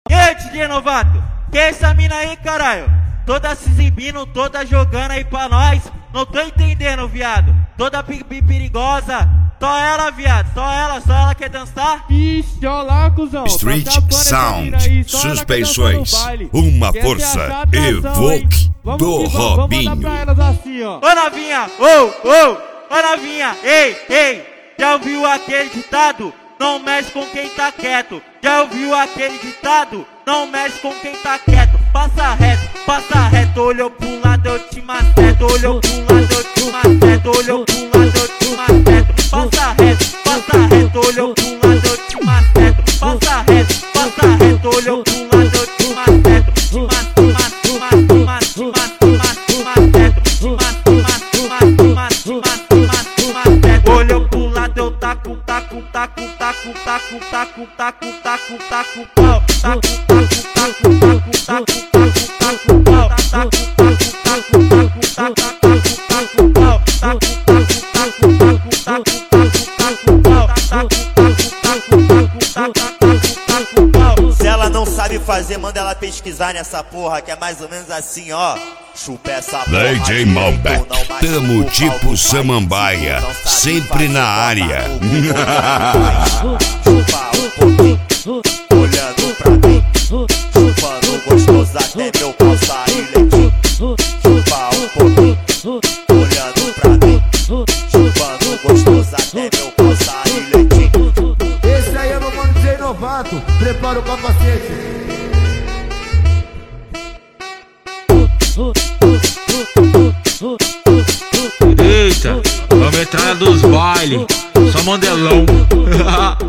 E aí, DJ Novato? Que é essa mina aí, caralho? Toda se exibindo, toda jogando aí pra nós. Não tô entendendo, viado. Toda perigosa. Só ela, viado. Só ela quer dançar? Ixi, olha lá, cuzão. Street Sound, suspensões, uma força Evoque do Robinho. Vamos pra elas assim, ó. Ô novinha, ô novinha, ei, já ouviu aquele ditado? Não mexe com quem tá quieto. Já ouviu aquele ditado? Não mexe com quem tá quieto. Passa reto, olhou pro lado, eu te maceto. Olhou pro lado, eu te maceto. Olhou pro lado, eu te maceto. Passa reto, olhou pro lado, eu te maceto. Passa reto, olhou pro lado, eu te maceto. Te maceto. Olhou pro lado, eu taco pau. Se ela não sabe fazer, manda ela pesquisar nessa porra, que é mais ou menos assim, ó. Chupa essa porra. DJ Malbec, tamo tipo samambaia, sempre na área. Chupa um pouquinho, olhando pra mim. Chupando gostoso até meu pau sair leitinho. Chupa um pouquinho, olhando pra mim. Chupando gostoso até meu pau sair leitinho. Esse aí é meu mano DJ Novato. Prepara o capacete. Eita, a metralha dos bailes, só mandelão.